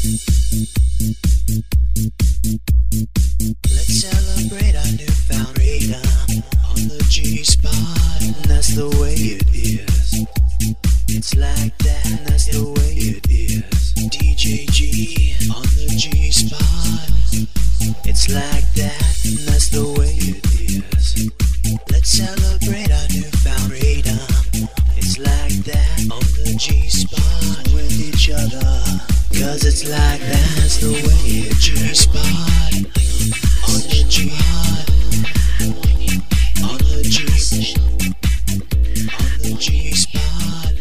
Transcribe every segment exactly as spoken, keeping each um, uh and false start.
Let's celebrate our newfound freedom on the G-spot, and that's the way it is. It's like that, and that's the way it is. D J G on the G-spot. It's like that, and that's the way it is. Let's celebrate our newfound freedom. It's like that on the G-spot with each other. Cause it's like that, that's the way it G-spot. On the G-spot. On the G. On the G-spot.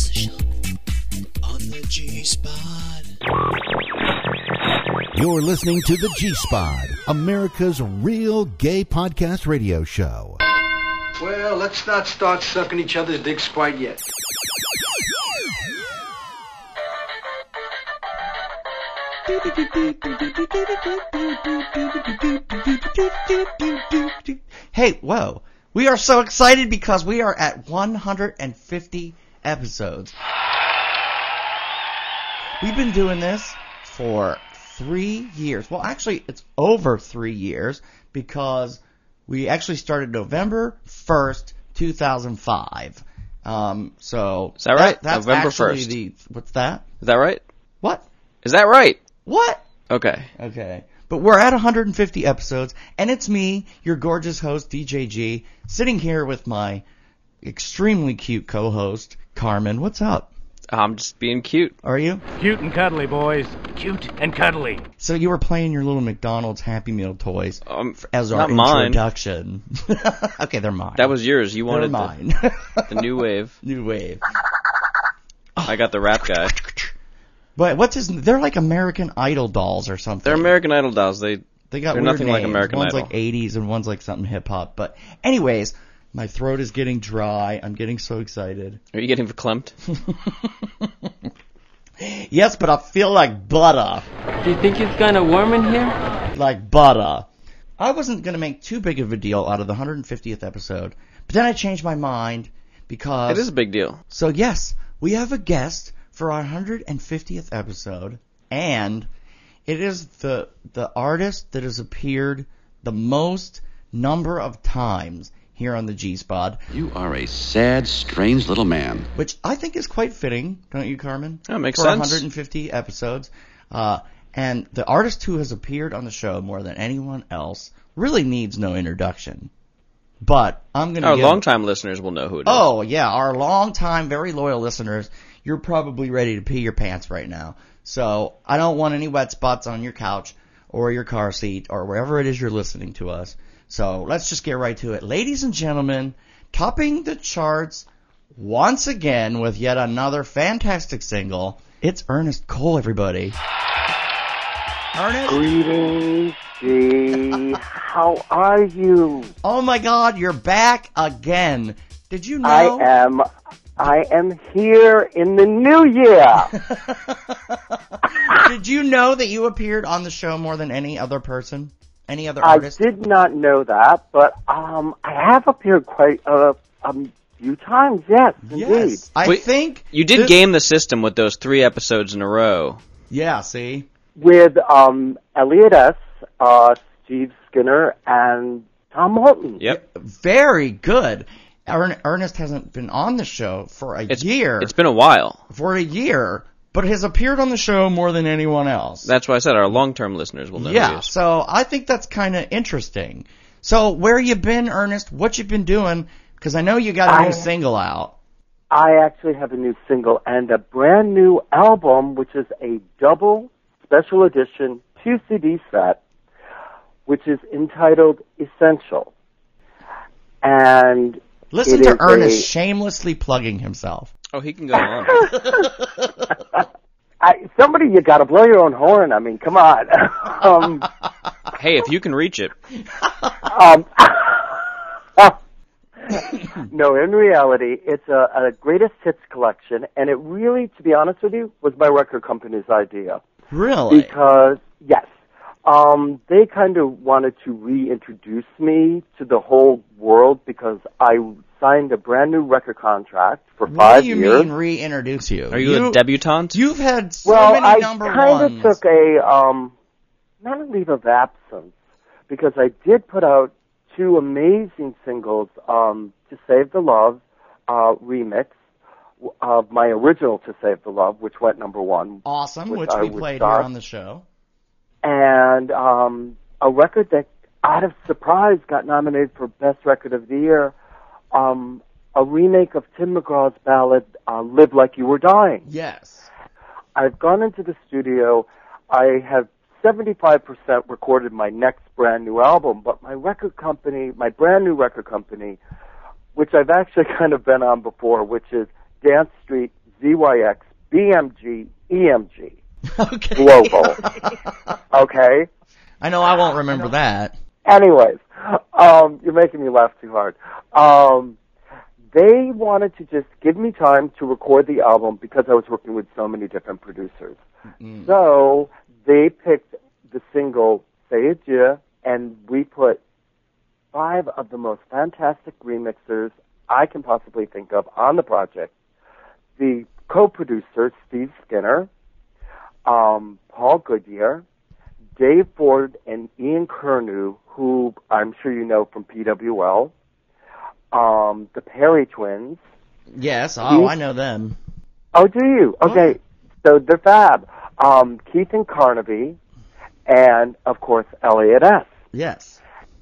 On the G-spot. You're listening to the G-Spot, America's real gay podcast radio show. Well, let's not start sucking each other's dicks quite yet. Hey, whoa. We are so excited because we are at one hundred fifty episodes. We've been doing this for three years. Well, actually, it's over three years because we actually started November first, two thousand five. Um, so is that right? That, that's November actually first. The, what's that? Is that right? What? Is that right? What? Okay. Okay. But we're at one hundred fifty episodes, and it's me, your gorgeous host, D J G, sitting here with my extremely cute co-host, Carmen. What's up? I'm just being cute. Are you? Cute and cuddly, boys. Cute and cuddly. So you were playing your little McDonald's Happy Meal toys Um, as our not mine. introduction. Okay, they're mine. That was yours. You they're wanted mine. the, the new wave. New wave. I got the rap guy. But what's his? They're like American Idol dolls or something. They're American Idol dolls. They They got they're weird nothing names. like American one's Idol. like eighties and one's like something hip hop. But anyways, my throat is getting dry. I'm getting so excited. Are you getting verklempt? Yes, but I feel like butter. Do you think it's kind of warm in here? Like butter. I wasn't going to make too big of a deal out of the one hundred fiftieth episode, but then I changed my mind because... It is a big deal. So yes, we have a guest for our one hundred fiftieth episode, and it is the the artist that has appeared the most number of times here on the G-Spot. You are a sad, strange little man. Which I think is quite fitting, don't you, Carmen? That makes for sense. one hundred fifty episodes. Uh, and the artist who has appeared on the show more than anyone else really needs no introduction. But I'm going to Our give... longtime listeners will know who it is. Oh, yeah, our longtime, very loyal listeners, you're probably ready to pee your pants right now. So I don't want any wet spots on your couch or your car seat or wherever it is you're listening to us. So let's just get right to it. Ladies and gentlemen, topping the charts once again with yet another fantastic single, it's Ernest Cole, everybody. Ernest? Greetings, G. How are you? Oh my God, you're back again. Did you know? I am, I am here in the new year. Did you know that you appeared on the show more than any other person? Any other I artist? did not know that, but um, I have appeared quite a, a few times, yes, indeed. Yes, I Wait, think... You did this- game the system with those three episodes in a row. Yeah, see? With um, Elliot S., uh, Steve Skinner, and Tom Moulton. Yep. Very good. Ern- Ernest hasn't been on the show for a It's, year. It's been a while. For a year, but has appeared on the show more than anyone else. That's why I said our long-term listeners will know who he Yeah, is. so I think that's kind of interesting. So where you been, Ernest? What you been doing? Because I know you got a I- new single out. I actually have a new single and a brand new album, which is a double special edition two C D set, which is entitled Essential. And Listen it to is Ernest a- shamelessly plugging himself. Oh, he can go on. I, somebody, you got to blow your own horn. I mean, come on. um, Hey, if you can reach it. um, no, in reality, it's a, a greatest hits collection, and it really, to be honest with you, was my record company's idea. Really? Because, yes, Um, they kind of wanted to reintroduce me to the whole world because I signed a brand new record contract for What five do you years. mean reintroduce you? Are you, you a debutante? You've had so well, many I number kind ones. of took a um, not a leave of absence because I did put out two amazing singles, um, "To Save the Love" uh, remix of my original "To Save the Love," which went number one. Awesome, which which I we would played start. here on the show. And um, a record that, out of surprise, got nominated for Best Record of the Year, um, a remake of Tim McGraw's ballad, uh, Live Like You Were Dying. Yes. I've gone into the studio. I have seventy-five percent recorded my next brand new album, but my record company, my brand new record company, which I've actually kind of been on before, which is Dance Street, Z Y X, B M G, E M G. Okay. Global. Okay? I know I won't remember that. Anyways, um, you're making me laugh too hard. Um, they wanted to just give me time to record the album because I was working with so many different producers. Mm. So they picked the single Say Adieu, and we put five of the most fantastic remixers I can possibly think of on the project. The co-producer, Steve Skinner, um, Paul Goodyear, Dave Ford, and Ian Kernew, who I'm sure you know from P W L, um, the Perry Twins. Yes, oh, Keith, I know them. Oh, do you? Okay, so they're fab. Um, Keith and Carnaby, and, of course, Elliot S. Yes.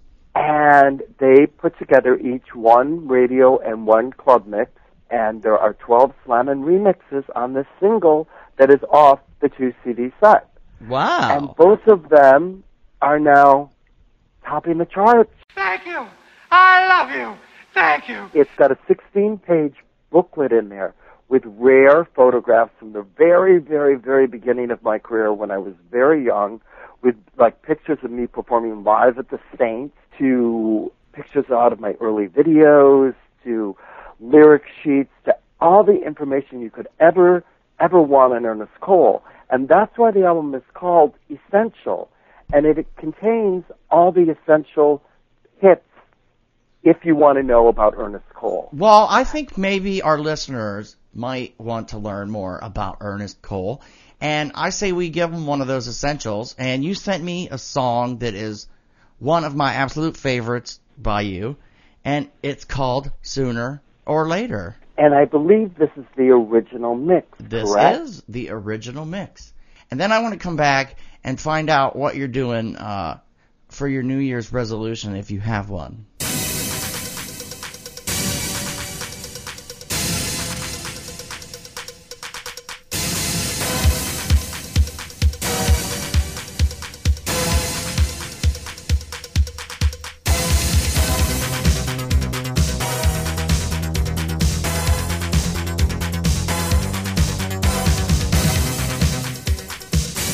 And they put together each one radio and one club mix, and there are twelve slammin' remixes on this single that is off the two C D set. Wow. And both of them are now topping the charts. Thank you. I love you. Thank you. It's got a sixteen-page booklet in there with rare photographs from the very, very, very beginning of my career when I was very young, with like pictures of me performing live at the Saints, to pictures out of my early videos, to lyric sheets, to all the information you could ever, ever want on Ernest Cole. And that's why the album is called Essential. And it, it contains all the essential hits if you want to know about Ernest Cole. Well, I think maybe our listeners might want to learn more about Ernest Cole. And I say we give them one of those essentials. And you sent me a song that is one of my absolute favorites by you. And it's called Sooner or Later. And I believe this is the original mix, This correct? is the original mix. And then I want to come back and find out what you're doing uh, for your New Year's resolution, if you have one.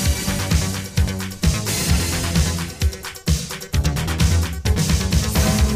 Sooner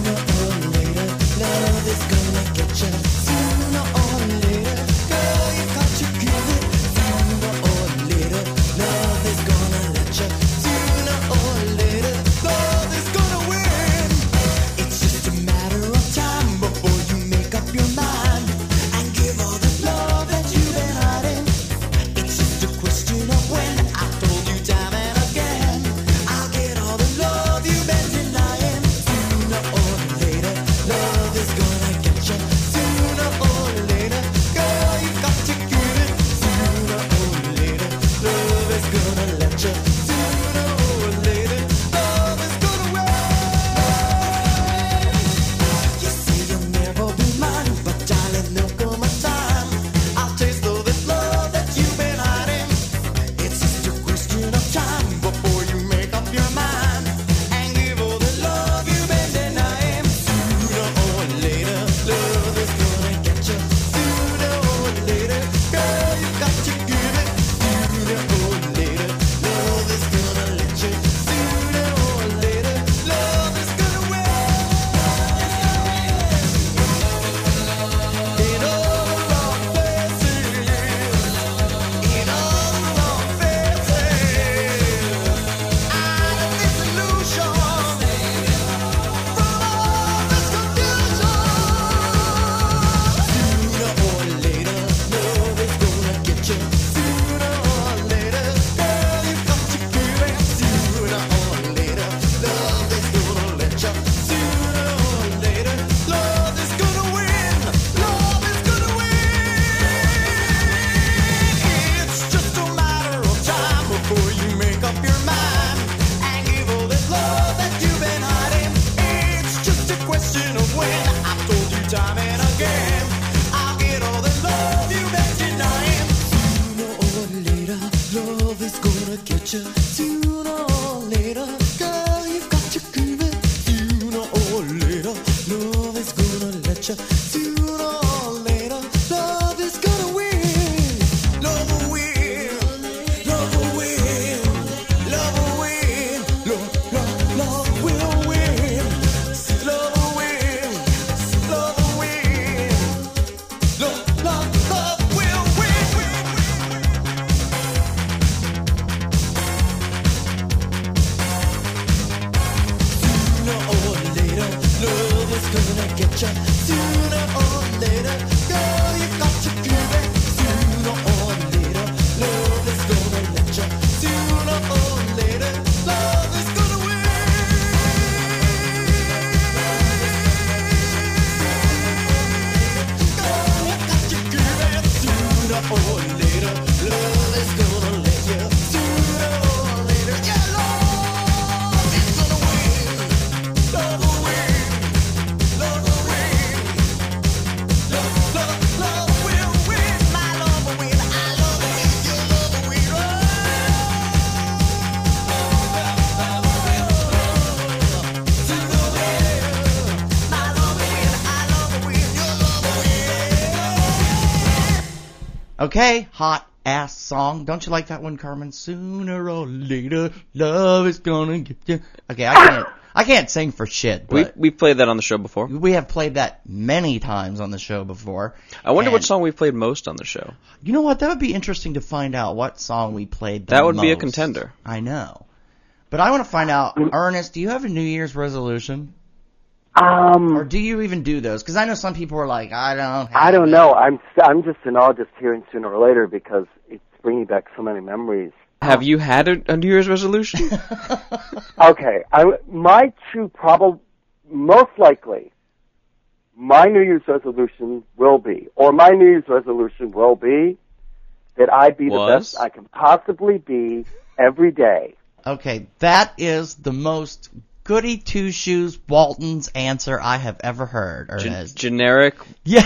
gonna get you sooner or later. Girl, you've got to groove it sooner or later. Love is gonna let you sooner or later. Love is gonna win. Love will win. Love will win. Love will win. Love, love, love will win. Love will win. Love will win. Love, love, love will win. Sooner or later, love is gonna get you. Sooner or later, girl, you got to give it. Sooner or later, love is gonna let you. Sooner or later, love is gonna win. Girl, you got to give it. Sooner or later, love is gonna let you. Sooner or later, yeah, love is gonna win. Love will win. Love will win. Love, love, love will win. My love will win. I love will win. Your love will win. My love will win. I love will win. Your love will win. Okay, hot ass song. Don't you like that one, Carmen? Sooner or later, love is gonna get you. Okay, I can't. I can't sing for shit, We but we played that on the show before. we have played that many times on the show before. I wonder And which song we played most on the show. You know what? That would be interesting to find out what song we played the That would be a most. contender. I know. But I want to find out, Ernest, do you have a New Year's resolution? Um, Or do you even do those? Because I know some people are like, I don't have I don't it. know. I'm I'm just in awe just hearing sooner or later because it's bringing back so many memories. Have you had a, a New Year's resolution? Okay, I, my true probable, most likely, my New Year's resolution will be, or my New Year's resolution will be, that I be the Was? best I can possibly be every day. Okay, that is the most goody two-shoes Walton's answer I have ever heard, Gen- Ernest. generic, Yeah.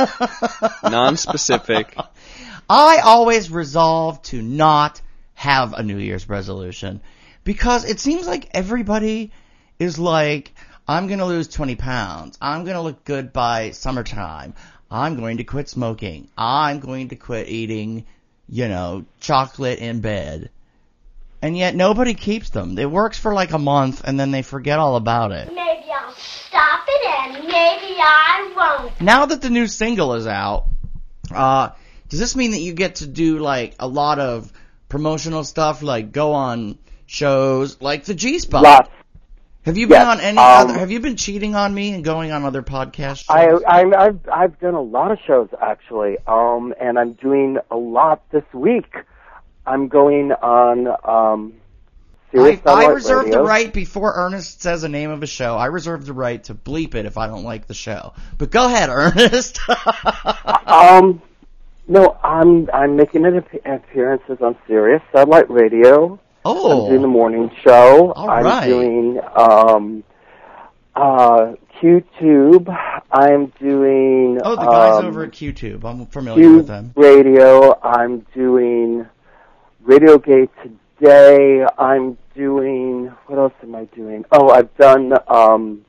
non-specific. I always resolve to not have a New Year's resolution because it seems like everybody is like, I'm going to lose twenty pounds. I'm going to look good by summertime. I'm going to quit smoking. I'm going to quit eating, you know, chocolate in bed. And yet nobody keeps them. It works for like a month and then they forget all about it. Maybe I'll stop it and maybe I won't. Now that the new single is out, uh, does this mean that you get to do like a lot of promotional stuff, like go on shows like the G-Spot? Lots. Have you been Yes, on any um, other? Have you been cheating on me and going on other podcasts? I, I I've I've done a lot of shows actually, um, and I'm doing a lot this week. I'm going on um, Sirius I, I Satellite reserve Radio. the right, before Ernest says the name of a show, I reserve the right to bleep it if I don't like the show. But go ahead, Ernest. Um, no, I'm I'm making an ap- appearances on Sirius Satellite Radio. Oh. I'm doing the morning show. All I'm right. doing um, uh, QTube. I'm doing Oh, the guys um, over at QTube. I'm familiar Q with them. Radio. I'm doing Radio Gate Today. I'm doing, what else am I doing? Oh, I've done um,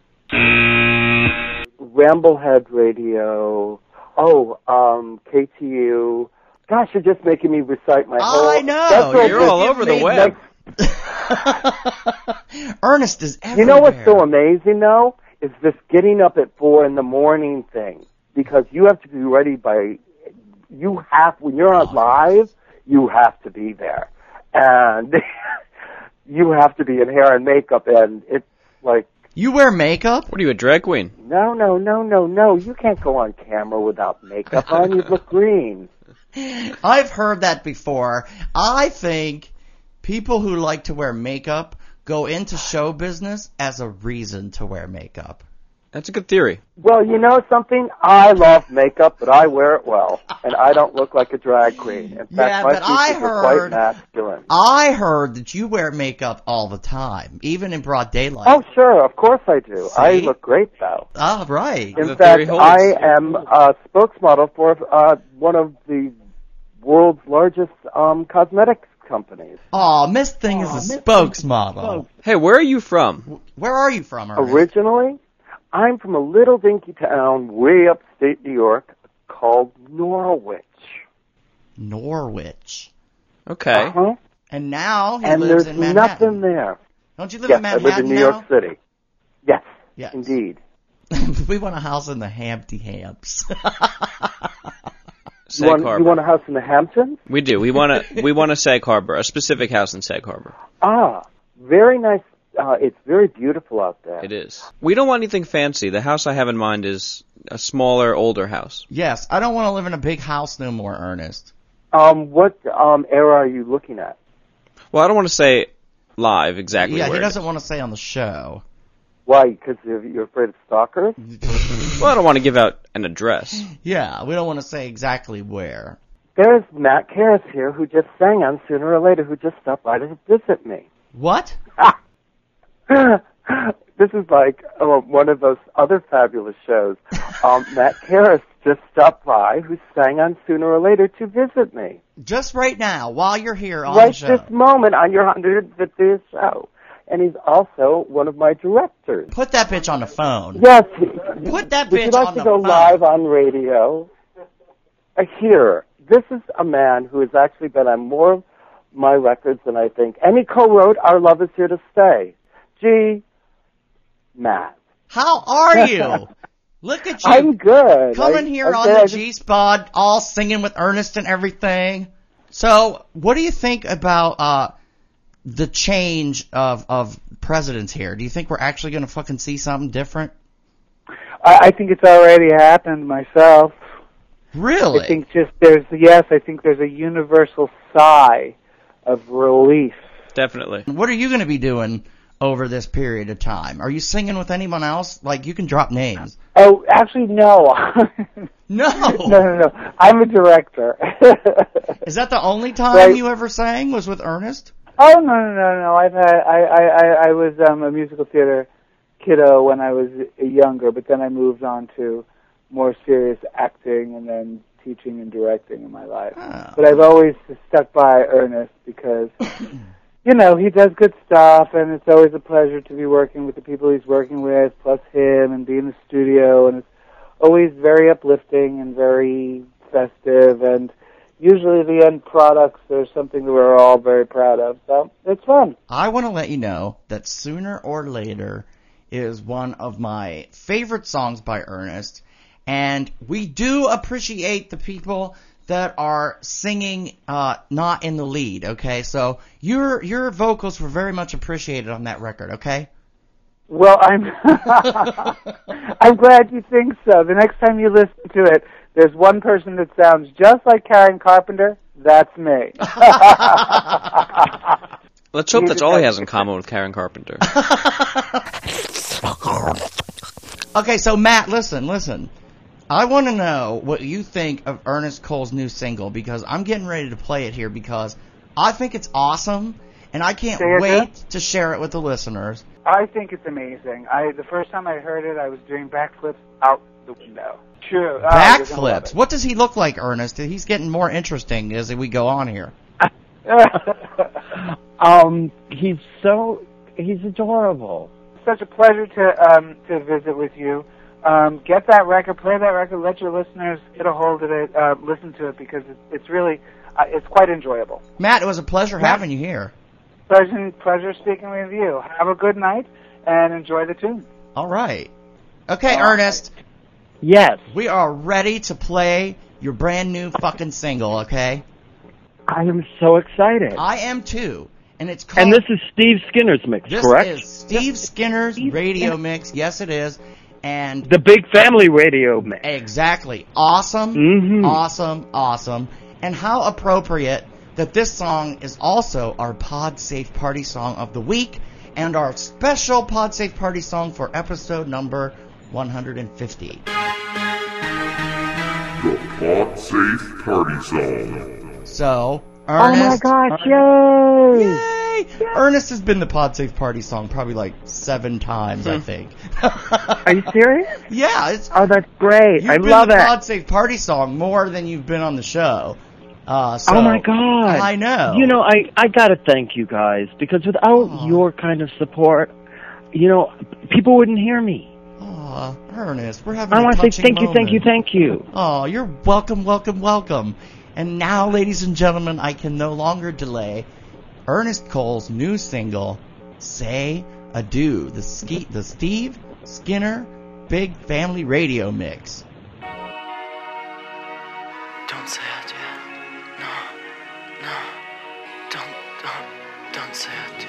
Ramblehead Radio. Oh, um, K T U. Gosh, you're just making me recite my whole... I know. That's You're what all you over the made web. Ernest is everywhere. You know what's so amazing, though? Is this getting up at four in the morning thing. Because you have to be ready by... You have... When you're on live, you have to be there. And you have to be in hair and makeup, and it's like... You wear makeup? What are you, a drag queen? No, no, no, no, no. You can't go on camera without makeup on. You'd look green. I've heard that before. I think people who like to wear makeup go into show business as a reason to wear makeup. That's a good theory. Well, you know something? I love makeup, but I wear it well, and I don't look like a drag queen. In fact, Yeah, my but I features are quite heard- masculine. I heard that you wear makeup all the time, even in broad daylight. Oh, sure, of course I do. See? I look great, though. Ah, right. In The fact, theory holds. I am a spokesmodel for uh, one of the world's largest um, cosmetics companies. Aw, Miss Thing is a spokesmodel. Hey, where are you from? Where are you from, Ernest? Originally, I'm from a little dinky town way upstate New York called Norwich. Norwich. Okay. Uh-huh. And now he And lives there's in Manhattan. nothing there. Don't you live Yes, in I Manhattan live in New now? York City. Yes, Yes. indeed. We want a house in the Hampty Hamps. You want, Sag you want Harbor. a house in the Hamptons? We do. We want a we want a Sag Harbor, a specific house in Sag Harbor. Ah, very nice. Uh, it's very beautiful out there. It is. We don't want anything fancy. The house I have in mind is a smaller, older house. Yes, I don't want to live in a big house no more, Ernest. Um, what um, era are you looking at? Well, I don't want to say live exactly Yeah, where he it doesn't want to say on the show. Why? Because you're, you're afraid of stalkers? is. Well, I don't want to give out an address. Yeah, we don't want to say exactly where. There's Matt Karras here who just sang on Sooner or Later, who just stopped by to visit me. What? This is like oh, one of those other fabulous shows. Um, Matt Karras just stopped by, who sang on Sooner or Later to visit me. Just right now, while you're here on right the show. this moment on your one hundred fiftieth show. And he's also one of my directors. Put that bitch on the phone. Yes. Put that Would bitch you like on to the go phone. live on radio? Uh, here, this is a man who has actually been on more of my records than I think. And he co-wrote Our Love Is Here to Stay. Gee, Matt. How are you? Look at you. I'm good. Coming I- here I on said the I just- G-Spot, all singing with Ernest and everything. So, what do you think about uh the change of of presidents here? Do you think we're actually going to fucking see something different? I, I think it's already happened myself. Really? I think just there's yes, I think there's a universal sigh of relief. Definitely. What are you going to be doing over this period of time? Are you singing with anyone else? Like, you can drop names. Oh, actually, no. No. no, no, no. I'm a director. Is that the only time Right. you ever sang was with Ernest? Oh no, no, no, no. I've had I I I, I was um, a musical theater kiddo when I was younger, but then I moved on to more serious acting and then teaching and directing in my life. Oh. But I've always stuck by Ernest because, you know, he does good stuff, and it's always a pleasure to be working with the people he's working with, plus him, and be in the studio, and it's always very uplifting and very festive, and usually the end products are something that we're all very proud of, so it's fun. I want to let you know that Sooner or Later is one of my favorite songs by Ernest, and we do appreciate the people that are singing uh, not in the lead, okay? So your your vocals were very much appreciated on that record, okay? Well, I'm I'm glad you think so. The next time you listen to it, there's one person that sounds just like Karen Carpenter. That's me. Let's hope that's all he has in common with Karen Carpenter. Okay, so Matt, listen, listen. I want to know what you think of Ernest Cole's new single, because I'm getting ready to play it here because I think it's awesome, and I can't Say it wait again? to share it with the listeners. I think it's amazing. I the first time I heard it, I was doing backflips out the window. True. Oh, you're gonna love Backflips. What does he look like, Ernest? He's getting more interesting as we go on here. it. Um, he's so he's adorable. Such a pleasure to um to visit with you. Um, get that record, play that record, let your listeners get a hold of it, uh, listen to it, because it's, it's really uh, it's quite enjoyable. Matt, it was a pleasure Matt. having you here. Pleasure, pleasure speaking with you. Have a good night and enjoy the tune. All right. Okay, All Ernest. Yes. We are ready to play your brand new fucking single, okay? I am so excited. I am too. And it's called... And this is Steve Skinner's mix, This correct? is Steve Skinner's radio mix. Yes, it is. And The Big Family Radio mix. exactly. Awesome. Mhm. Awesome. Awesome. And how appropriate that this song is also our Pod Safe Party song of the week and our special Pod Safe Party song for episode number one hundred fifty. The Pod Safe Party Song. So, Oh my Ernest... gosh, yay! Yay! Ernest has been the Pod Safe Party song probably like seven times, I think. Are you serious? Yeah, it's... Oh, that's great. You've I been love the it. Pod Safe Party song more than you've been on the show. Uh, so, oh my God! I know. You know, I I gotta thank you guys because without Aww. your kind of support, you know, people wouldn't hear me. Aw, Ernest, we're having I a want to say touching thank you, moment. thank you, thank you. Oh, you're welcome, welcome, welcome. And now, ladies and gentlemen, I can no longer delay Ernest Cole's new single, "Say Adieu," the ski, the Steve Skinner Big Family Radio Mix. Don't say adieu. No, no. Don't, don't, don't say adieu.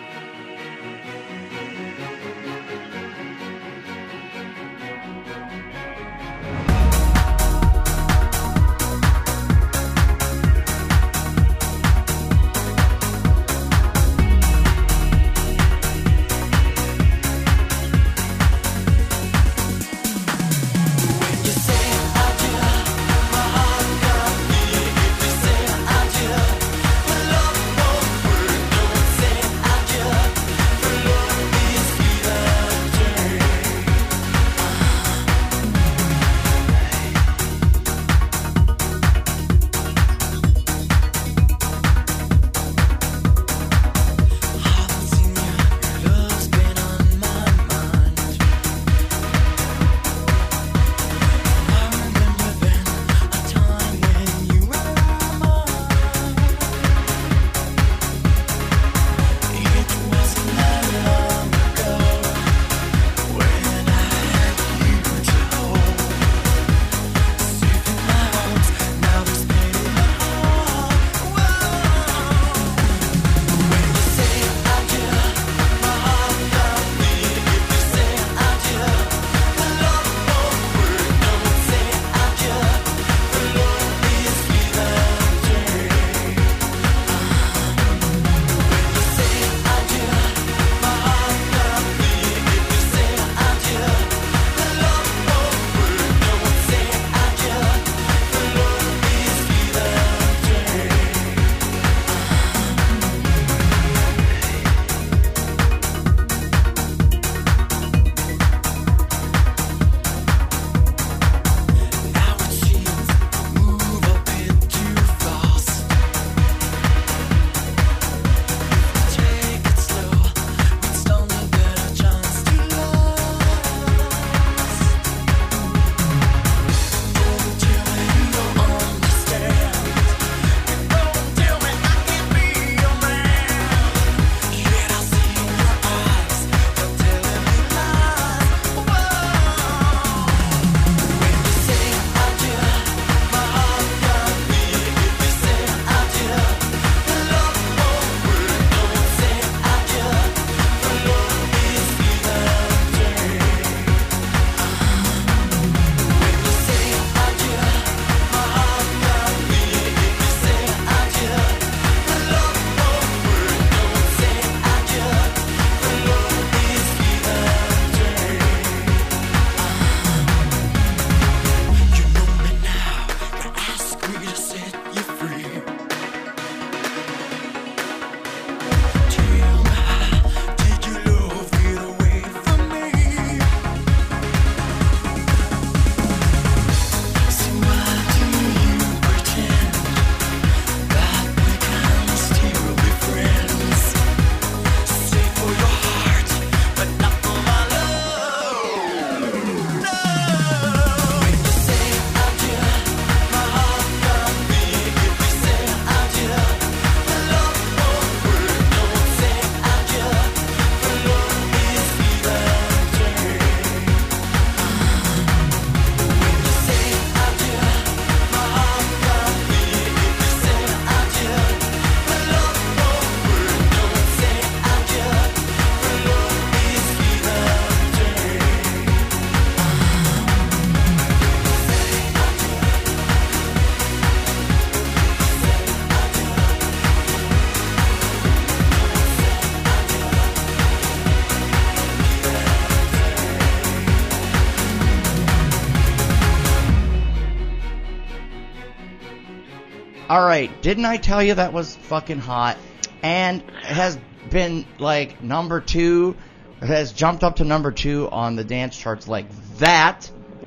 Alright, didn't I tell you that was fucking hot? And has been, like, number two, has jumped up to number two on the dance charts like that.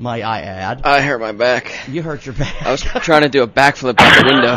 might I add. I hurt my back. You hurt your back. I was trying to do a backflip out the window.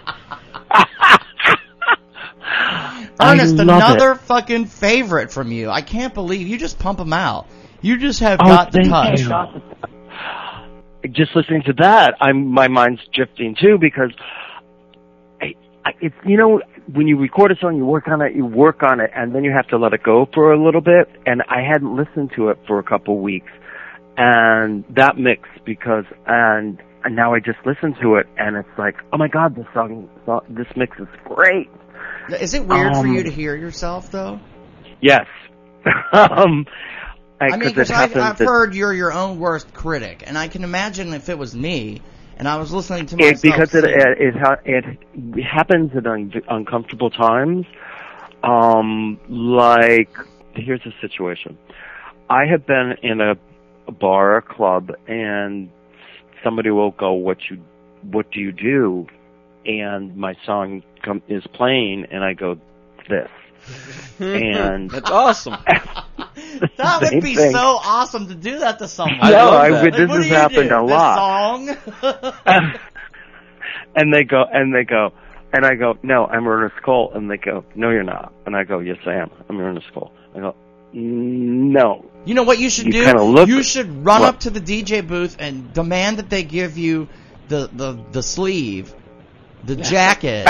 Ernest, I love another it. fucking favorite from you. I can't believe you just pump them out. You just have Oh, got the thank touch. you. Just listening to that, I'm my mind's drifting too because I, I, it's you know when you record a song, you work on it, you work on it, and then you have to let it go for a little bit. And I hadn't listened to it for a couple weeks, and that mix because and, and now I just listened to it, and it's like, oh my god, this song, this mix is great. Is it weird um, for you to hear yourself though? Yes. um, I, I mean, it because I've, happens I've that- heard you're your own worst critic, and I can imagine if it was me and I was listening to myself. It, because it, sing- it it ha- it happens at un- uncomfortable times. Um, like here's the situation: I have been in a, a bar, a club, and somebody will go, "What you, what do you do?" And my song com- is playing, and I go, "This." And that's awesome. That would Same be thing. so awesome to do that to someone. I no, I, Like, this what has do you happened do? a This lot. song? And they go, and they go, and I go, no, I'm Ernest Cole. And they go, no, you're not. And I go, yes, I am. I'm Ernest Cole. I go, no. You know what you should You do? kinda look- you should run what? up to the D J booth and demand that they give you the, the, the sleeve, the jacket,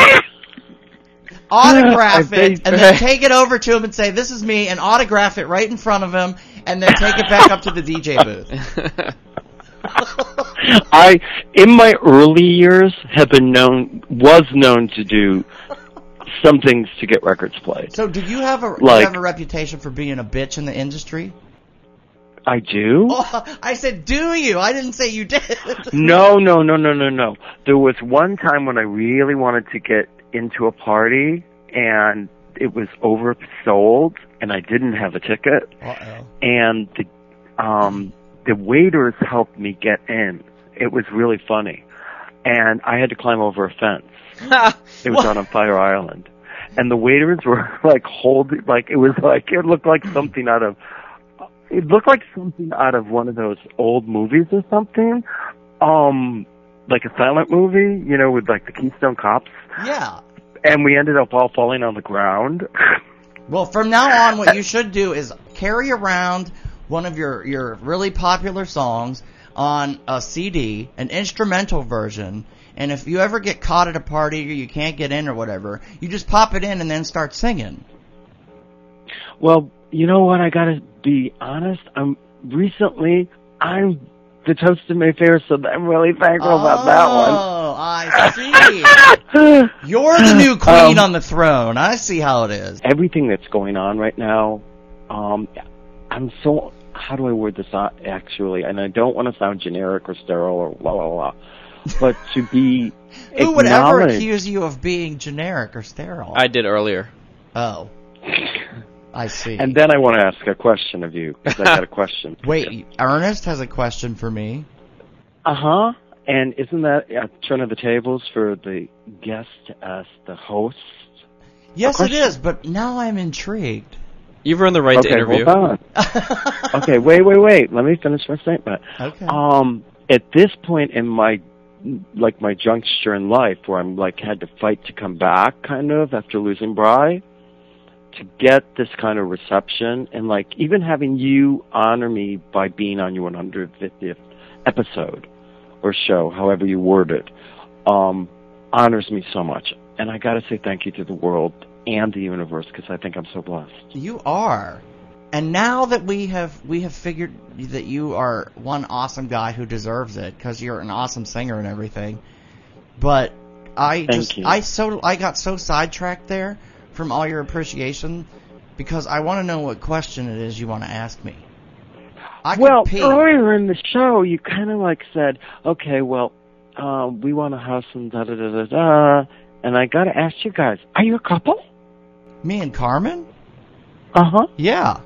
autograph I it, and then take it over to him and say, this is me, and autograph it right in front of him, and then take it back up to the D J booth. I, in my early years, have been known, was known to do some things to get records played. So do you have a, do Like- you have a reputation for being a bitch in the industry? I do? Oh, I said, do you? I didn't say you did. No, no, no, no, no, no. There was one time when I really wanted to get into a party, and it was oversold, and I didn't have a ticket. Uh-oh. And the um, the waiters helped me get in. It was really funny, and I had to climb over a fence. It was What? out on Fire Island, and the waiters were like holding, like it was like it looked like something out of. It looked like something out of one of those old movies or something. Um, like a silent movie, you know, with like the Keystone Cops. Yeah. And we ended up all falling on the ground. Well, from now on, what you should do is carry around one of your, your really popular songs on a C D, an instrumental version, and if you ever get caught at a party or you can't get in or whatever, you just pop it in and then start singing. Well, you know what? I gotta be honest. I'm recently I'm the toast of Mayfair, so I'm really thankful oh, about that one. Oh, I see. You're the new queen Um, on the throne. I see how it is. Everything that's going on right now, um, I'm so. How do I word this out, actually? And I don't want to sound generic or sterile or blah blah blah, but to be Who would ever acknowledged- accuse you of being generic or sterile? I did earlier. Oh. I see. And then I want to ask a question of you, because I got a question. Wait, Ernest has a question for me. Uh-huh. And isn't that a turn of the tables for the guest to ask the host? Yes, it is, but now I'm intrigued. You've earned the right okay, to interview. Hold on. Okay, wait, wait, wait. Let me finish my statement. Okay. Um, at this point in my, like, my juncture in life, where I'm, like, had to fight to come back, kind of, after losing Bri, to get this kind of reception, and, like, even having you honor me by being on your one hundred fiftieth episode, or show, however you word it, um, honors me so much. And I gotta say thank you to the world and the universe, because I think I'm so blessed. You are. And now that we have we have figured that you are one awesome guy who deserves it, because you're an awesome singer and everything, but I Thank just you. I so I got so sidetracked there from all your appreciation, because I want to know what question it is you want to ask me. I could Well, pee. earlier in the show, you kind of like said, okay, well, uh, we want a house and da da da da da, and I got to ask you guys, are you a couple? Me and Carmen? Uh-huh. Yeah.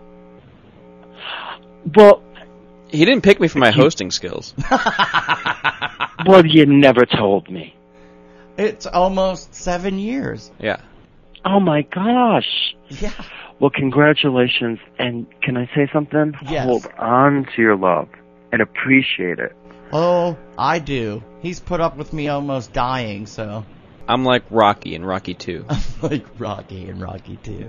Well, He didn't pick me for my hosting skills. well, you never told me. It's almost seven years. Yeah. Oh, my gosh. Yeah. Well, congratulations, and can I say something? Yes. Hold on to your love. and appreciate it. Oh, I do. He's put up with me almost dying, so. I'm like Rocky in Rocky two. I'm like Rocky in Rocky two.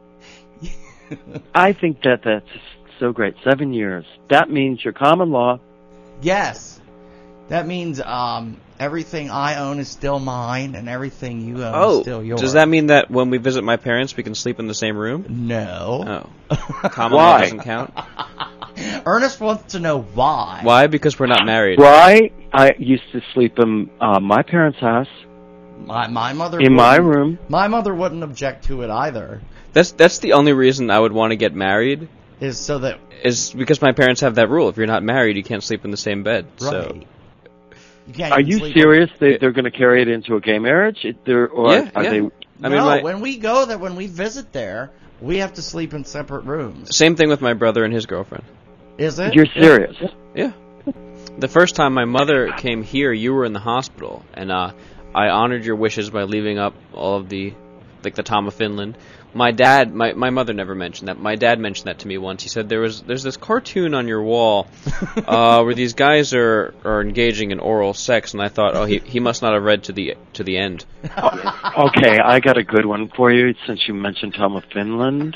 I think that that's so great. Seven years. That means your common law. Yes. That means um, everything I own is still mine, and everything you own oh, is still yours. Does that mean that when we visit my parents, we can sleep in the same room? No. Oh. Common law doesn't count? Ernest wants to know why. Why? Because we're not married. Why? I used to sleep in uh, my parents' house. My my mother in my room. My mother wouldn't object to it either. That's that's the only reason I would want to get married. Is so that is because my parents have that rule. If you're not married, you can't sleep in the same bed. Right. So. You can't Are even you sleep serious? They, they're going to carry it into a gay marriage? It, they're, or yeah, are yeah. they? I no, mean, my, when we go there, when we visit there, we have to sleep in separate rooms. Same thing with my brother and his girlfriend. Is it? You're serious? Yeah. yeah. The first time my mother came here, you were in the hospital, and uh, I honored your wishes by leaving up all of the, like the Tom of Finland. My dad, my my mother never mentioned that. My dad mentioned that to me once. He said there was there's this cartoon on your wall uh, where these guys are, are engaging in oral sex, and I thought, oh, he he must not have read to the to the end. Okay, I got a good one for you since you mentioned Tom of Finland.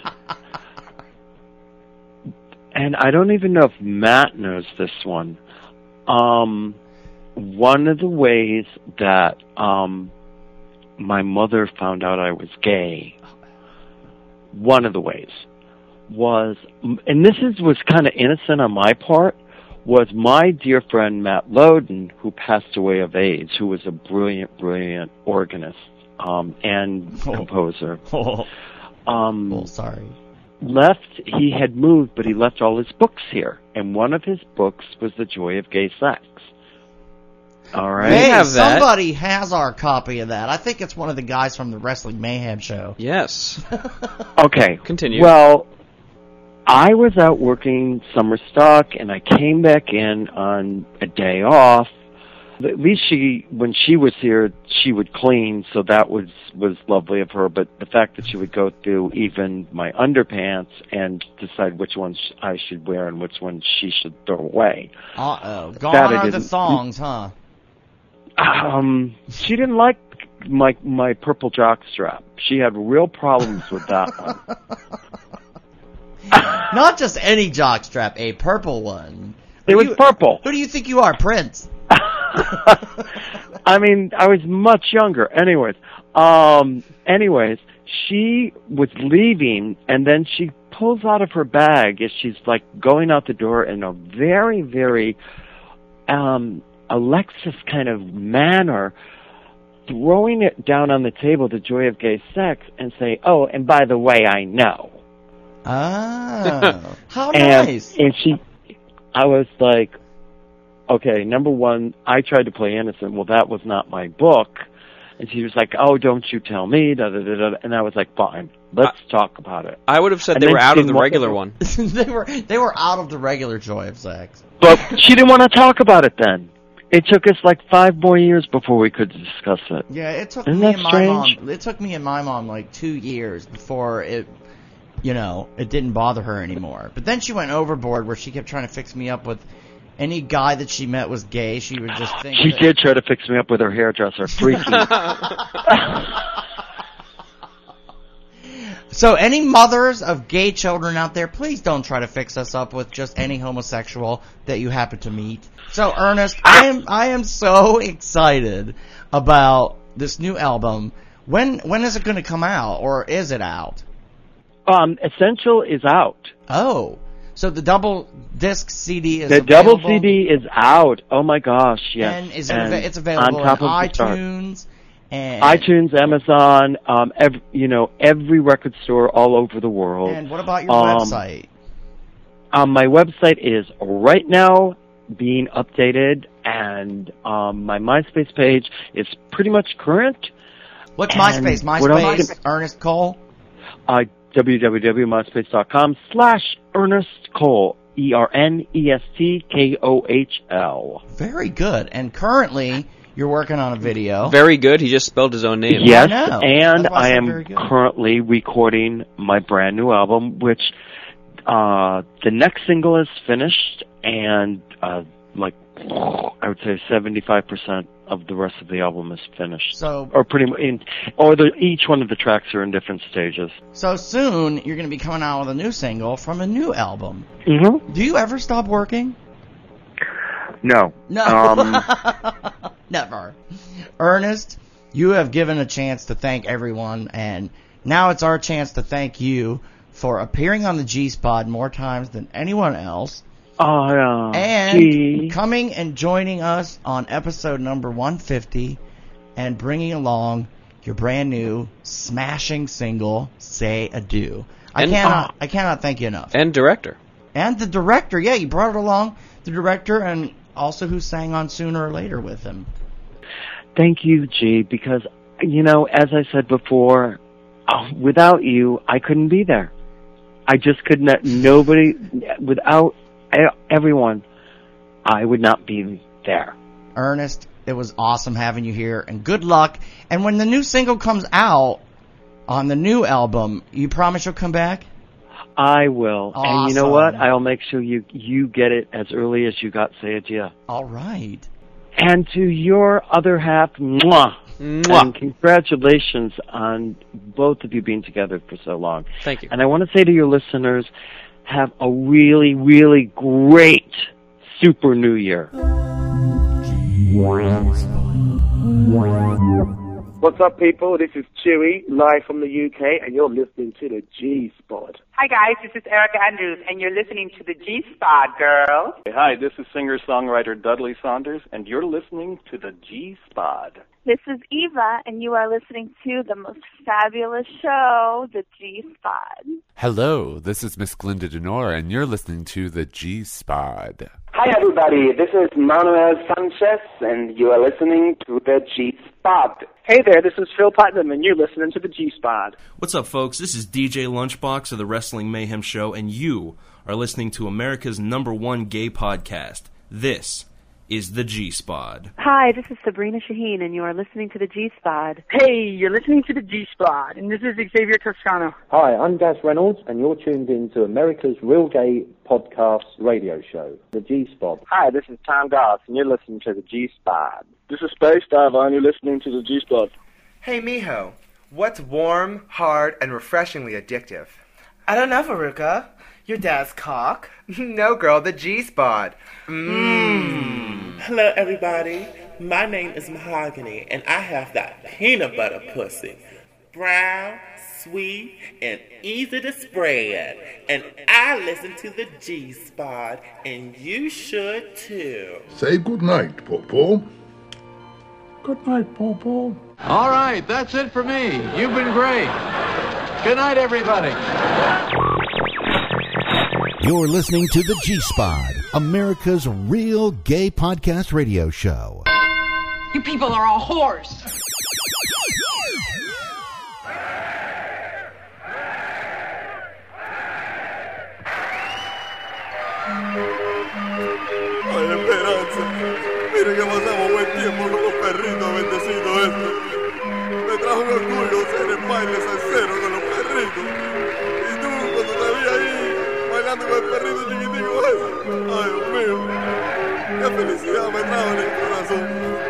And I don't even know if Matt knows this one. Um, one of the ways that um, my mother found out I was gay, one of the ways, was, and this is was kind of innocent on my part, was my dear friend Matt Loden, who passed away of AIDS, who was a brilliant, brilliant organist um, and oh. composer. Oh. Um, oh, sorry. Left, he had moved, but he left all his books here. And one of his books was The Joy of Gay Sex. All right. Hey, have that. Somebody has our copy of that. I think it's one of the guys from the Wrestling Mayhem show. Yes. Okay. Continue. Well, I was out working summer stock, and I came back in on a day off. At least she, when she was here, she would clean, so that was was lovely of her. But the fact that she would go through even my underpants and decide which ones I should wear and which ones she should throw away. Uh oh, gone That I are the didn't- thongs, huh? Um, she didn't like my my purple jockstrap. She had real problems with that one. Not just any jockstrap, a purple one. It Who was do you, purple. Who do you think you are, Prince? I mean, I was much younger. Anyways, um, anyways, she was leaving, and then she pulls out of her bag as she's like going out the door in a very, very um, Alexis kind of manner, throwing it down on the table, The Joy of Gay Sex, and say, "Oh, and by the way, I know." Oh, how and, nice! And she, I was like, okay, number one, I tried to play innocent. Well, that was not my book. And she was like, oh, don't you tell me, da da da da. And I was like, fine, let's I, talk about it. I would have said and they were out of the regular one. they were they were out of the regular Joy of Sex. But she didn't want to talk about it then. It took us like five more years before we could discuss it. Yeah, it took Isn't me that and my strange? mom. It took me and my mom like two years before it, you know, it didn't bother her anymore. But then she went overboard where she kept trying to fix me up with any guy that she met was gay. She would just think she that, did try to fix me up with her hairdresser. Freaky. So any mothers of gay children out there, please don't try to fix us up with just any homosexual that you happen to meet. So Ernest, I am I am so excited about this new album. When when is it going to come out, or is it out? Um, Essential is out. Oh, so the double disc C D is the available? double C D is out. Oh my gosh, yes. And is it and av- it's available on top on of the chart. iTunes and iTunes, Amazon, um, every, you know, every record store all over the world. And what about your um, website? Um, my website is right now being updated, and um, my MySpace page is pretty much current. What's and MySpace? MySpace, Gonna, Ernest Cole? Uh, www.myspace.com slash Ernest Cole. E R N E S T K O H L. Very good. And currently, you're working on a video. Very good. He just spelled his own name. Yes, I know. and I I am currently recording my brand new album, which uh, the next single is finished, and uh, like I would say seventy-five percent of the rest of the album is finished. So, or pretty much, in, or the, each one of the tracks are in different stages. So soon you're going to be coming out with a new single from a new album. Mm-hmm. Do you ever stop working? No. No. Um, Never. Ernest, you have given a chance to thank everyone, and now it's our chance to thank you for appearing on the G-Spot more times than anyone else. Oh, yeah. And Gee. coming and joining us on episode number one fifty and bringing along your brand new smashing single, Say Adieu. I And- cannot, I cannot thank you enough. And director. And the director, yeah, you brought it along, the director, and also who sang on Sooner or Later with him. Thank you, G, because, you know, as I said before, oh, without you, I couldn't be there. I just could not, nobody, without everyone, I would not be there. Ernest, it was awesome having you here, and good luck. And when the new single comes out on the new album, you promise you'll come back? I will. Awesome. And you know what? I'll make sure you, you get it as early as you got Say Adieu. All right. And to your other half, mwah. Mwah. And congratulations on both of you being together for so long. Thank you. And I want to say to your listeners, have a really, really great Super New Year. What's up, people? This is Chewy, live from the U K, and you're listening to the G-Spot. Hi, guys. This is Erica Andrews, and you're listening to the G-Spot, girl. Hey, hi, this is singer-songwriter Dudley Saunders, and you're listening to the G-Spot. This is Eva, and you are listening to the most fabulous show, the G-Spot. Hello, this is Miss Glinda Denora, and you're listening to the G-Spot. Hi, everybody. This is Manuel Sanchez, and you are listening to the G-Spot. Hey there, this is Phil Putnam, and you're listening to the G-Spot. What's up, folks? This is D J Lunchbox of the Wrestling Mayhem Show, and you are listening to America's number one gay podcast. This is the G-Spot. Hi, this is Sabrina Shaheen, and you are listening to the G-Spot. Hey, you're listening to the G-Spot, and this is Xavier Toscano. Hi, I'm Gaz Reynolds, and you're tuned in to America's Real Gay Podcast radio show, the G-Spot. Hi, this is Tom Goss, and you're listening to the G-Spot. This is Space Diver, and you're listening to the G-Spot. Hey, Miho, what's warm, hard, and refreshingly addictive? I don't know, Veruca. Your dad's cock? No, girl, the G-Spot. Mmm. Hello, everybody. My name is Mahogany, and I have that peanut butter pussy. Brown, sweet, and easy to spread. And I listen to the G-Spot, and you should too. Say good night, Popo. Good night, Popo. All right, that's it for me. You've been great. Good night, everybody. You're listening to the G-Spot, America's real gay podcast radio show. You people are all whores. Ay, Esperanza, mire que pasamos buen tiempo con los perritos bendecidos estos. Me trajo un orgullo ser el baile salsero con los perritos. Y tú, cuando te vi ahí bailando con el perrito chiquitico ese, ay, Dios mío, qué felicidad me trajo en el corazón.